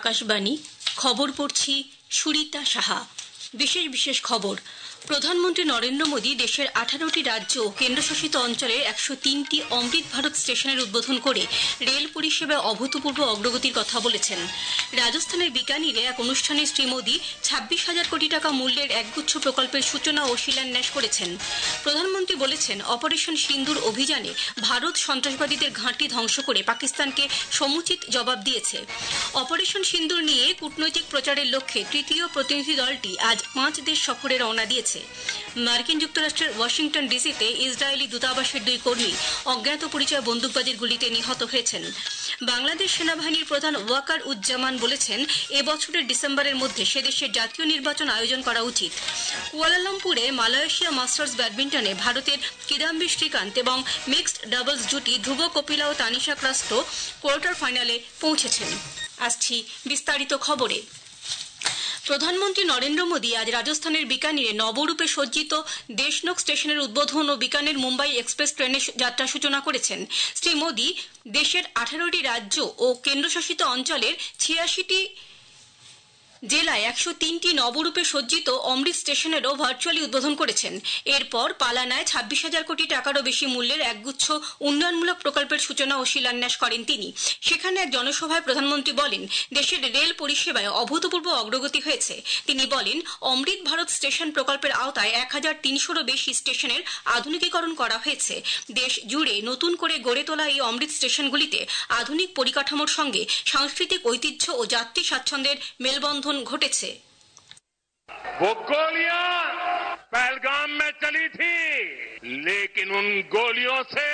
আকাশবাণী খবর পড়ছি সুরিতা সাহা। বিশেষ বিশেষ খবর। প্রধানমন্ত্রী নরেন্দ্র মোদী দেশের 18টি রাজ্য ও কেন্দ্রশাসিত অঞ্চলের 103টি অমৃত ভারত স্টেশনের উদ্বোধন করে রেল পরিষেবায় অভূতপূর্ব অগ্রগতির কথা বলেছেন। রাজস্থানের বিকানিরে এক অনুষ্ঠানে শ্রী মোদী 26,000 কোটি টাকা মূল্যের একগুচ্ছ প্রকল্পের সূচনা ও শিলান্যাস করেছেন। প্রধানমন্ত্রী বলেছেন, অপারেশন সিন্দুর অভিযানে ভারত সন্ত্রাসবাদীদের ঘাঁটি ধ্বংস করে পাকিস্তানকে সমুচিত জবাব দিয়েছে। অপারেশন সিন্দুর নিয়ে কূটনৈতিক প্রচারের লক্ষ্যে তৃতীয় প্রতিনিধি দলটি আজ 5 দেশ সফরে রওনা দিয়েছে। মার্কিন যুক্তরাষ্ট্রের ওয়াশিংটন ডিসিতে ইসরায়েলি দূতাবাসের 2 কর্মী অজ্ঞাত পরিচয় বন্দুকবাজির গুলিতে নিহত হয়েছেন। বাংলাদেশ সেনাবাহিনীর প্রধান ওয়াকার উজ্জামান বলেছেন, এবছরের ডিসেম্বরের মধ্যে সে দেশের জাতীয় নির্বাচন আয়োজন করা উচিত। কুয়ালালামপুরে মালয়েশিয়া মাস্টার্স ব্যাডমিন্টনে ভারতের কিদাম্বি শ্রীকান্ত এবং মিক্সড ডাবলস জুটি ধ্রুব কপিলা ও তানিশা ক্রাস্টো কোয়ার্টার ফাইনালে পৌঁছেছেন। আসছি বিস্তারিত খবরে। প্রধানমন্ত্রী নরেন্দ্র মোদী আজ রাজস্থানের বিকানিরে নবরূপে সজ্জিত দেশনক স্টেশনের উদ্বোধন ও বিকানের মুম্বাই এক্সপ্রেস ট্রেনের যাত্রা সূচনা করেছেন। শ্রী মোদী দেশের 18টি রাজ্য ও কেন্দ্রশাসিত অঞ্চলের 86টি জেলায় 103টি নবরূপে সজ্জিত অমৃত স্টেশনেরও ভার্চুয়ালি উদ্বোধন করেছেন। এরপর পালানায় 26,000 কোটি টাকারও বেশি মূল্যের একগুচ্ছ উন্নয়নমূলক প্রকল্পের সূচনা ও শিলান্যাস করেন তিনি। সেখানে এক জনসভায় প্রধানমন্ত্রী বলেন, দেশের রেল পরিষেবায় অভূতপূর্ব অগ্রগতি হয়েছে। তিনি বলেন, অমৃত ভারত স্টেশন প্রকল্পের আওতায় 1,300-রও বেশি স্টেশনের আধুনিকীকরণ করা হয়েছে। দেশ জুড়ে নতুন করে গড়ে তোলা এই অমৃত স্টেশনগুলিতে আধুনিক পরিকাঠামোর সঙ্গে সাংস্কৃতিক ঐতিহ্য ও যাত্রী স্বাচ্ছন্দ্যের মেলবন্ধন ঘটেছে। वो गोलियां पहलगाम में चली थी, लेकिन उन गोलियों से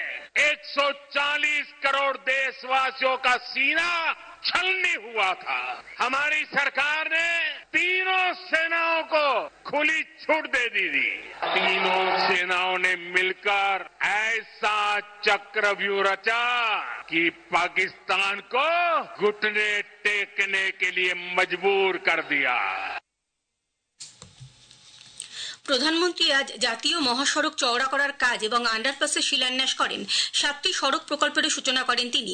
140 करोड़ देशवासियों का सीना छलनी हुआ था। हमारी सरकार ने तीनों सेनाओं को खुली छूट दे दी थी। तीनों सेनाओं ने मिलकर ऐसा चक्रव्यूह रचा कि पाकिस्तान को घुटने टेकने के लिए मजबूर कर दिया। প্রধানমন্ত্রী আজ জাতীয় মহাসড়ক চওড়া করার কাজ এবং আন্ডারপাসের শিলান্যাস করেন। 7টি সড়ক প্রকল্পের সূচনা করেন তিনি।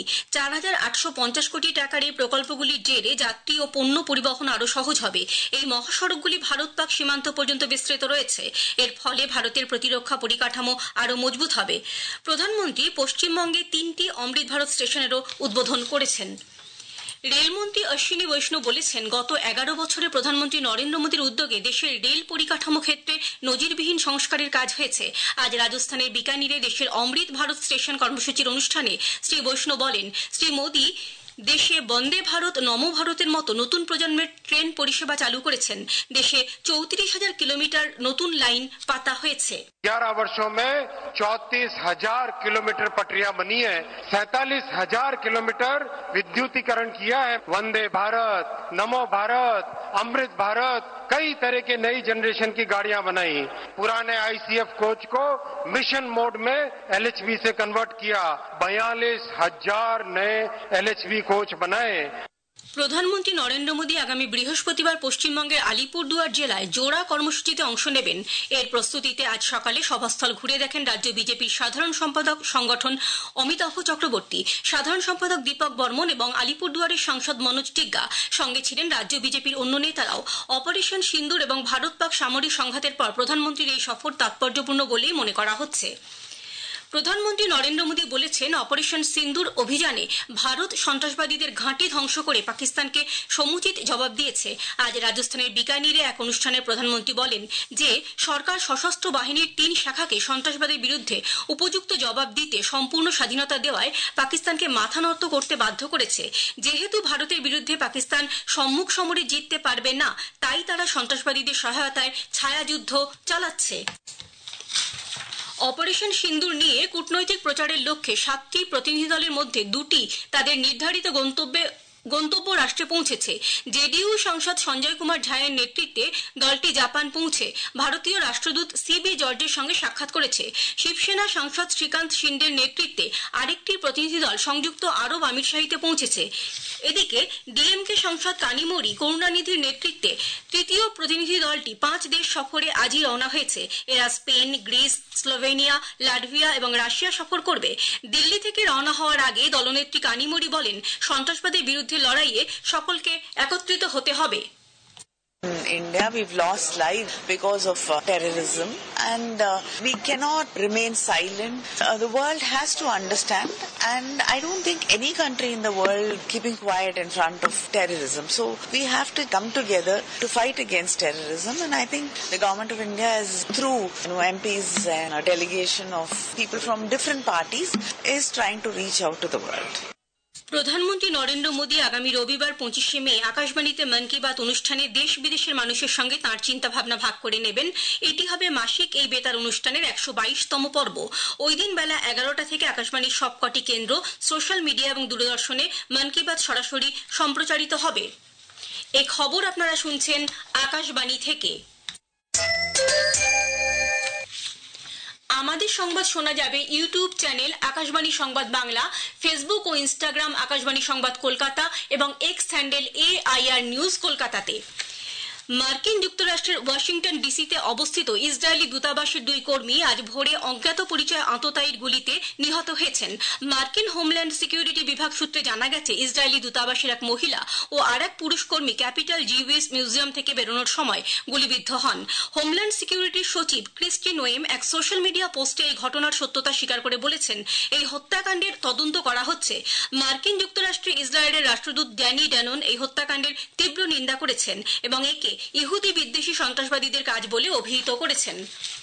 4,850 কোটি টাকার এই প্রকল্পগুলির জেরে যাত্রী ও পণ্য পরিবহন আরও সহজ হবে। এই মহাসড়কগুলি ভারত পাক সীমান্ত পর্যন্ত বিস্তৃত রয়েছে। এর ফলে ভারতের প্রতিরক্ষা পরিকাঠামো আরও মজবুত হবে। প্রধানমন্ত্রী পশ্চিমবঙ্গে 3টি অমৃত ভারত স্টেশনেরও উদ্বোধন করেছেন। রেলমন্ত্রী অশ্বিনী বৈষ্ণব বলেছেন, গত 11 বছরে প্রধানমন্ত্রী নরেন্দ্র মোদীর উদ্যোগে দেশের রেল পরিকাঠামো ক্ষেত্রে নজিরবিহীন সংস্কারের কাজ হয়েছে। আজ রাজস্থানের বিকানিরে দেশের অমৃত ভারত স্টেশন কর্মসূচির অনুষ্ঠানে শ্রী বৈষ্ণব বলেন, শ্রী মোদী দেশে বন্দে ভারত নমো ভারতের মতো নতুন প্রজন্মের ট্রেন পরিষেবা চালু করেছেন। দেশে 34,000 কিলোমিটার নতুন লাইন পাতা হয়েছে। 11 वर्षों में 34,000 किलोमीटर पटरियां बनी है, 47,000 किलोमीटर विद्युतीकरण किया है। वंदे भारत, नमो भारत, अमृत भारत, कई तरह के नई जनरेशन की गाड़ियां बनाई। पुराने आईसीएफ कोच को मिशन मोड में एलएचबी से कन्वर्ट किया। 42,000 नए एलएचबी कोच बनाए। প্রধানমন্ত্রী নরেন্দ্র মোদী আগামী বৃহস্পতিবার পশ্চিমবঙ্গের আলিপুরদুয়ার জেলায় জোড়া কর্মসূচিতে অংশ নেবেন। এর প্রস্তুতিতে আজ সকালে সভাস্থল ঘুরে দেখেন রাজ্য বিজেপির সাধারণ সম্পাদক সংগঠন অমিতাভ চক্রবর্তী, সাধারণ সম্পাদক দীপক বর্মন এবং আলিপুরদুয়ারের সাংসদ মনোজ টিগ্গা। সঙ্গে ছিলেন রাজ্য বিজেপির অন্য নেতারাও। অপারেশন সিন্দুর এবং ভারত পাক সামরিক সংঘাতের পর প্রধানমন্ত্রীর এই সফর তাৎপর্যপূর্ণ বলেই মনে করা হচ্ছে। প্রধানমন্ত্রী নরেন্দ্র মোদী বলেছেন, অপারেশন সিন্দুর অভিযানে ভারত সন্ত্রাসবাদীদের ঘাঁটি ধ্বংস করে পাকিস্তানকে সমুচিত জবাব দিয়েছে। আজ রাজস্থানের বিকানিরে এক অনুষ্ঠানে প্রধানমন্ত্রী বলেন যে সরকার সশস্ত্র বাহিনীর 3 শাখাকে সন্ত্রাসবাদের বিরুদ্ধে উপযুক্ত জবাব দিতে সম্পূর্ণ স্বাধীনতা দেওয়ায় পাকিস্তানকে মাথা নত করতে বাধ্য করেছে। যেহেতু ভারতের বিরুদ্ধে পাকিস্তান সম্মুখ সমরে জিততে পারবে না, তাই তারা সন্ত্রাসবাদীদের সহায়তায় ছায়াযুদ্ধ চালাচ্ছে। অপারেশন সিন্দুর নিয়ে কূটনৈতিক প্রচারের লক্ষ্যে 7টি প্রতিনিধি দলের মধ্যে 2টি তাদের নির্ধারিত গন্তব্য রাষ্ট্রে পৌঁছেছে। জেডিইউ সাংসদ সঞ্জয় কুমার ঝায়ের নেতৃত্বে দলটি জাপান পৌঁছে ভারতীয় রাষ্ট্রদূত সিবি জর্জের সঙ্গে সাক্ষাৎ করেছে। শিবসেনা সাংসদ শ্রীকান্ত শিন্ডের নেতৃত্বে আরেকটি প্রতিনিধি দল সংযুক্ত আরব আমিরশাহিতে পৌঁছেছে। এদিকে ডিএমকে সাংসদ কানিমোরি করুণানিধির নেতৃত্বে তৃতীয় প্রতিনিধি দলটি 5 দেশ সফরে আজই রওনা হয়েছে। এরা স্পেন, গ্রিস, স্লোভেনিয়া, লাটভিয়া এবং রাশিয়া সফর করবে। দিল্লি থেকে রওনা হওয়ার আগে দলনেত্রী কানিমোরি বলেন, সন্ত্রাসবাদের বিরুদ্ধে বিরুদ্ধে লড়াইয়ে সকলকে একত্রিত হতে হবে। In India, we've lost lives because of terrorism, and we cannot remain silent. The world has to understand, and I don't think any country in the world keeping quiet in front of terrorism. So we have to come together to fight against terrorism, and I think the government of India is through MPs and a delegation of people from different parties is trying to reach out to the world. প্রধানমন্ত্রী নরেন্দ্র মোদী আগামী রবিবার 25শে মে আকাশবাণীতে মন কি বাত অনুষ্ঠানে দেশ বিদেশের মানুষের সঙ্গে তাঁর চিন্তাভাবনা ভাগ করে নেবেন। এটি হবে মাসিক এই বেতার অনুষ্ঠানের 122তম পর্ব। ওই দিন বেলা 11টা থেকে আকাশবাণীর সবকটি কেন্দ্র, সোশ্যাল মিডিয়া এবং দূরদর্শনে মন কি বাত সরাসরি সম্প্রচারিত হবে। এই খবর আপনারা শুনছেন আকাশবাণী থেকে। আমাদের সংবাদ শোনা যাবে ইউটিউব চ্যানেল আকাশবাণী সংবাদ বাংলা, ফেসবুক ও ইনস্টাগ্রাম আকাশবাণী সংবাদ কলকাতা এবং এক্স হ্যান্ডেল AIR নিউজ কলকাতাতে। মার্কিন যুক্তরাষ্ট্রের ওয়াশিংটন ডিসিতে অবস্থিত ইসরায়েলি দূতাবাসের 2 কর্মী আজ ভোরে অজ্ঞাত পরিচয় আততায়ীর গুলিতে নিহত হয়েছেন। মার্কিন হোমল্যান্ড সিকিউরিটি বিভাগ সূত্রে জানা গেছে, ইসরায়েলি দূতাবাসের এক মহিলা ও আরেক পুরুষ কর্মী ক্যাপিটাল জিউইশ মিউজিয়াম থেকে বেরোনোর সময় গুলিবিদ্ধ হন। হোমল্যান্ড সিকিউরিটির সচিব ক্রিস্টি নোয়েম এক সোশ্যাল মিডিয়া পোস্টে এই ঘটনার সত্যতা স্বীকার করে বলেছেন, এই হত্যাকাণ্ডের তদন্ত করা হচ্ছে। মার্কিন যুক্তরাষ্ট্রে ইসরায়েলের রাষ্ট্রদূত ড্যানি ড্যানন এই হত্যাকাণ্ডের তীব্র নিন্দা করেছেন এবং একে ইহুদি বিদ্বেষী সন্ত্রাসবাদীদের কাজ বলে অভিহিত করেছেন।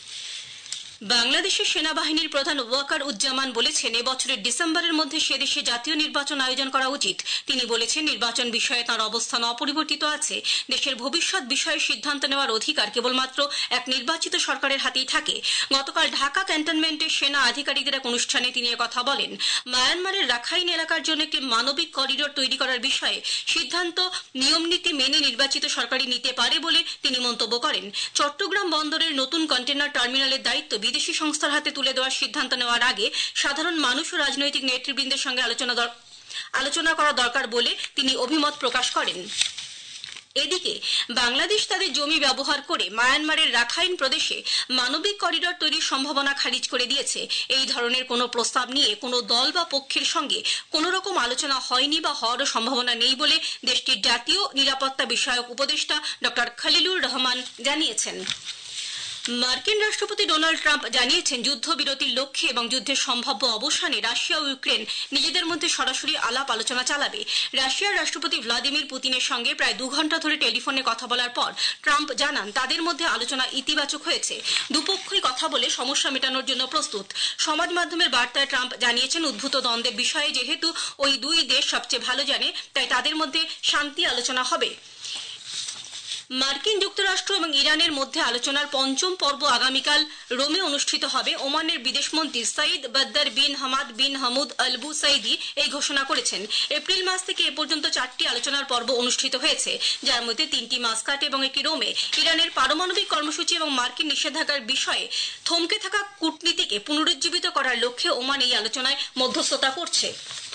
বাংলাদেশের সেনাবাহিনীর প্রধান ওয়াকার উজ্জামান বলেছেন, এবছরের ডিসেম্বরের মধ্যে সে দেশে জাতীয় নির্বাচন আয়োজন করা উচিত। তিনি বলেছেন, নির্বাচন বিষয়ে তাঁর অবস্থান অপরিবর্তিত আছে। দেশের ভবিষ্যৎ বিষয়ে সিদ্ধান্ত নেওয়ার অধিকার কেবলমাত্র এক নির্বাচিত সরকারের হাতেই থাকে। গতকাল ঢাকা ক্যান্টনমেন্টে সেনা আধিকারিকদের এক অনুষ্ঠানে তিনি কথা বলেন। মায়ানমারের রাখাইন এলাকার জন্য একটি মানবিক করিডোর তৈরি করার বিষয়ে সিদ্ধান্ত নিয়মনীতি মেনে নির্বাচিত সরকারই নিতে পারে বলে তিনি মন্তব্য করেন। চট্টগ্রাম বন্দরের নতুন কন্টেনার টার্মিনালের দায়িত্ব বিদেশি সংস্থার হাতে তুলে দেওয়ার সিদ্ধান্ত নেওয়ার আগে সাধারণ মানুষ ও রাজনৈতিক নেতৃবৃন্দের সঙ্গে আলোচনা করা দরকার বলে তিনি অভিমত প্রকাশ করেন। এদিকে বাংলাদেশ তাদের জমি ব্যবহার করে মায়ানমারের রাখাইন প্রদেশে মানবিক করিডোর তৈরির সম্ভাবনা খারিজ করে দিয়েছে। এই ধরনের কোনো প্রস্তাব নিয়ে কোনো দল বা পক্ষের সঙ্গে কোনো রকম আলোচনা হয়নি বা হওয়ারও সম্ভাবনা নেই বলে দেশটির জাতীয় নিরাপত্তা বিষয়ক উপদেষ্টা ডক্টর খলিলুর রহমান জানিয়েছেন। মার্কিন রাষ্ট্রপতি ডোনাল্ড ট্রাম্প জানিয়েছেন, যুদ্ধবিরতির লক্ষ্যে এবং যুদ্ধের সম্ভাব্য অবসানে রাশিয়া ও ইউক্রেন নিজেদের মধ্যে সরাসরি আলাপ আলোচনা চালাবে। রাশিয়ার রাষ্ট্রপতি ভ্লাদিমির পুতিনের সঙ্গে প্রায় 2 ঘণ্টা ধরে টেলিফোনে কথা বলার পর ট্রাম্প জানান, তাদের মধ্যে আলোচনা ইতিবাচক হয়েছে। দুপক্ষই কথা বলে সমস্যা মেটানোর জন্য প্রস্তুত। সমাজ মাধ্যমের বার্তায় ট্রাম্প জানিয়েছেন, উদ্ভূত দ্বন্দ্বের বিষয়ে যেহেতু ওই 2 দেশ সবচেয়ে ভালো জানে, তাই তাদের মধ্যে শান্তি আলোচনা হবে। মার্কিন যুক্তরাষ্ট্র এবং ইরানের মধ্যে আলোচনার 5ম পর্ব আগামীকাল রোমে অনুষ্ঠিত হবে। ওমানের বিদেশমন্ত্রী Sayyid Badr bin Hamad bin Hamood Al Busaidi এই ঘোষণা করেছেন। এপ্রিল মাস থেকে এ পর্যন্ত 4টি আলোচনার পর্ব অনুষ্ঠিত হয়েছে, যার মধ্যে 3টি মাস্কাট এবং একটি রোমে। ইরানের পারমাণবিক কর্মসূচি এবং মার্কিন নিষেধাজ্ঞার বিষয়ে থমকে থাকা কূটনীতিকে পুনরুজ্জীবিত করার লক্ষ্যে ওমান এই আলোচনায় মধ্যস্থতা করছে।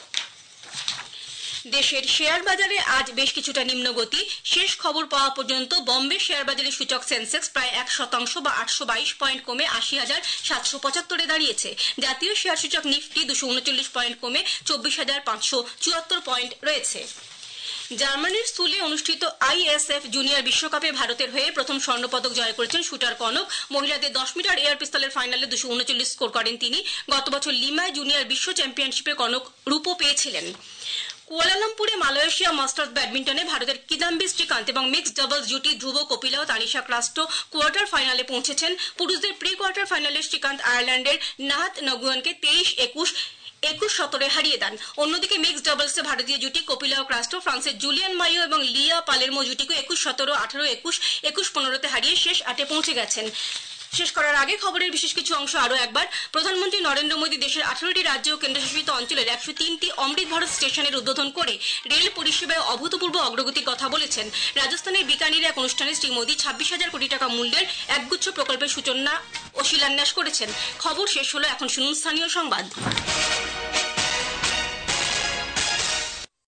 দেশের শেয়ার বাজারে আজ বেশ কিছুটা নিম্নগতি। শেষ খবর পাওয়া পর্যন্ত বম্বে শেয়ার বাজারের সূচক সেন্সেক্স প্রায় 1% বা 822 পয়েন্ট কমে 80,775-এ দাঁড়িয়েছে। জাতীয় শেয়ার সূচক নিফটি 239 পয়েন্ট কমে 24,574 পয়েন্ট রয়েছে। জার্মানির সুলে অনুষ্ঠিত ISF জুনিয়র বিশ্বকাপে ভারতের হয়ে প্রথম স্বর্ণপদক জয় করেছেন শুটার কনক। মহিলাদের 10 মিটার এয়ার পিস্তলের ফাইনালে 239 স্কোর করেন তিনি। গত বছর লিমায় জুনিয়র বিশ্ব চ্যাম্পিয়নশিপে কনক রূপো পেয়েছিলেন। কুয়ালালামপুরে মালয়েশিয়া মাস্টার্স ব্যাডমিন্টনে ভারতের কিদাম্বি শ্রীকান্ত এবং মিক্সড ডাবলস জুটি ধ্রুব কপিলা ও তানিশা ক্রাস্টো কোয়ার্টার ফাইনালে পৌঁছেছেন। পুরুষদের প্রি কোয়ার্টার ফাইনালে শ্রীকান্ত আয়ারল্যান্ডের নাহাত নগুয়ানকে 23-21-21-17 হারিয়ে দেন। অন্যদিকে মিক্সড ডাবলসে ভারতীয় জুটি কপিলা ও ক্রাস্টো ফ্রান্সের জুলিয়ান মাইও এবং লিয়া পালেরমো জুটিকে 21-17, 18-21, 21-15 হারিয়ে শেষ 8-এ পৌঁছে গেছেন। শেষ করার আগে খবরের বিশেষ কিছু অংশ আরও একবার। প্রধানমন্ত্রী নরেন্দ্র মোদী দেশের 18টি রাজ্য ও কেন্দ্রশাসিত অঞ্চলের 103টি অমৃত ভারত স্টেশনের উদ্বোধন করে রেল পরিষেবায় অভূতপূর্ব অগ্রগতির কথা বলেছেন। রাজস্থানের বিকানিরে এক অনুষ্ঠানে শ্রী মোদী 26,000 কোটি টাকা মূল্যের একগুচ্ছ প্রকল্পের সূচনা ও শিলান্যাস করেছেন। খবর শেষ হলো, এখন শুনুন স্থানীয় সংবাদ।